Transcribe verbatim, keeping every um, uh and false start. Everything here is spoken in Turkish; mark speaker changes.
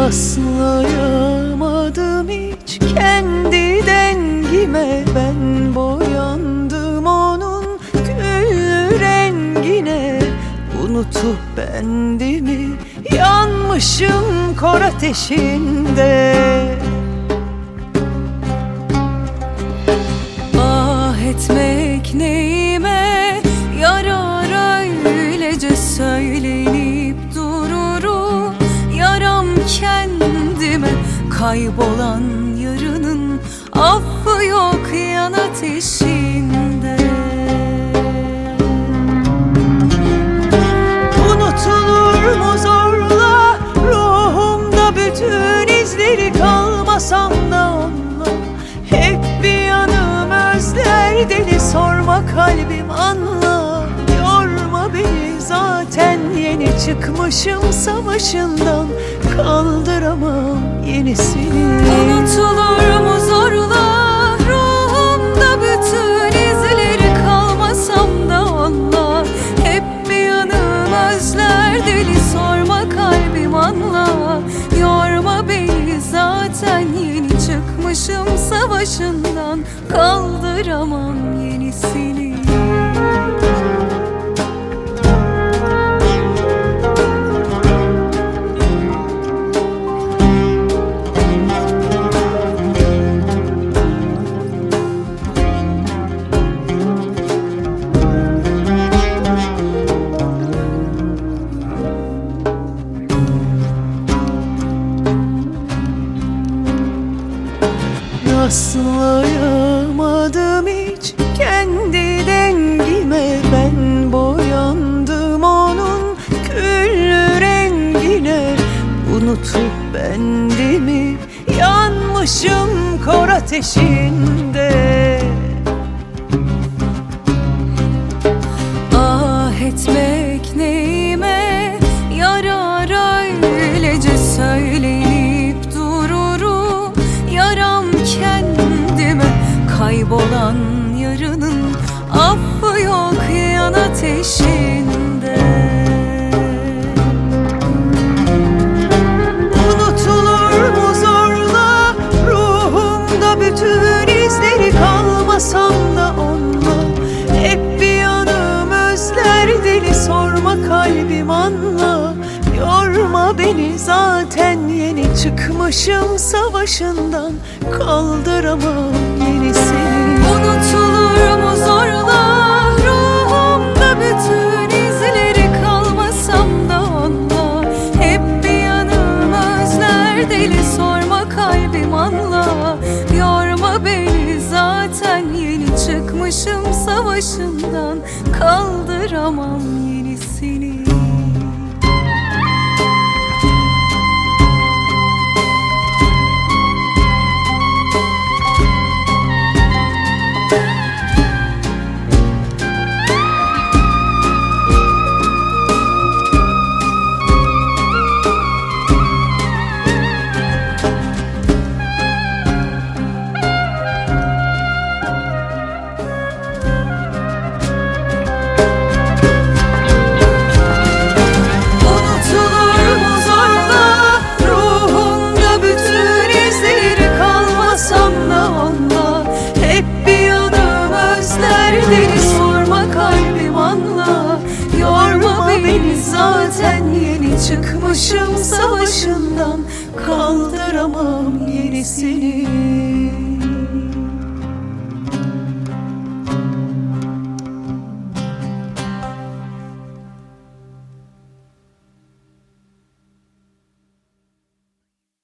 Speaker 1: Rastlayamadım hiç kendi dengime, ben boyandım onun gül rengine. Unutup bendimi yanmışım kor ateşinde. Ah etmek neyime yarar, öylece söylenip dururum. Yaram kendime, kaybolan yarının affı yok yan ateşinde. Unutulur mu zorla ruhumda bütün izleri, kalmasam da onunla hep bir yanım özler. Deli sorma kalbim anla, yorma beni zaten yeni çıkmışım savaşından, kaldıramam yenisini. Unutulur mu zorla ruhumda bütün izleri, kalmasam da onunla hep bir yanım özler. Deli sorma kalbim anla, yorma beni zaten yeni çıkmışım savaşından, kaldıramam yenisini. Rastlayamadım hiç kendi dengime, ben boyandım onun gül rengine. Unutup bendimi yanmışım kor ateşinde. Ah etmek neyime yarar, öylece söyleyip dururum. Yaram kendime, kaybolan yarının affı yok yan ateşinde. Unutulur mu zorla ruhumda bütün izleri, kalmasam da onunla hep bir yanım özler. Deli sorma kalbim anla, yorma beni zaten yeni çıkmışım savaşından, kaldıramam yenisini. Unutulur mu zorla ruhumda bütün izleri, kalmasam da onunla hep bir yanım özler. Deli sorma kalbim anla, yorma beni zaten yeni çıkmışım savaşından, kaldıramam yenisini. Deli sorma kalbim anla, yorma beni zaten yeni çıkmışım savaşından, kaldıramam yenisini.